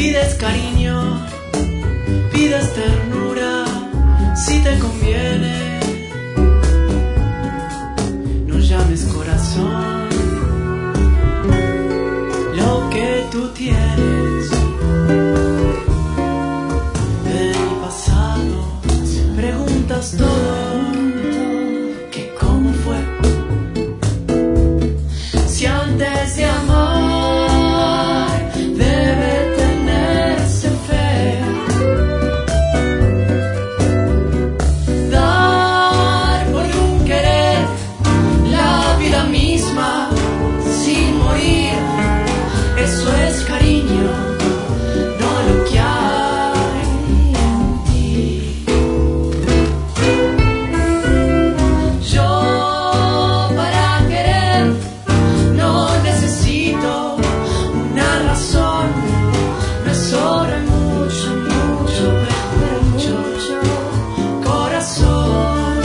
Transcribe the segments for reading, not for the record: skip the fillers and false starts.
Pides cariño, pides ternura, si te conviene. No llames corazón lo que tú tienes. De mi pasado preguntas todo, que cómo fue. Si antes de amar debe tenerse fe, dar por un querer la vida misma sin morir, eso es cariño, no lo que hay en ti. Yo para querer no necesito una razón, me sobra mucho, mucho, mucho corazón.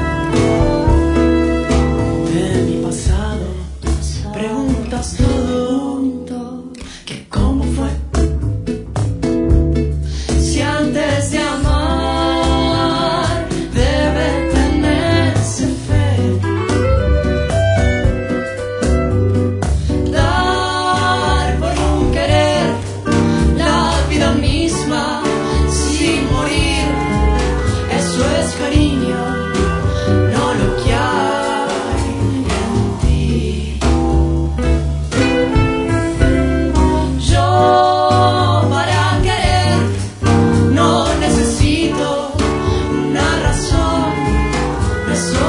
De mi pasado preguntas todo, que cómo fue. Si antes de amar debe tenerse fe, dar por un querer la vida misma sin morir, eso es cariño, no lo que hay en ti. Yo para querer no necesito una razón, me sobra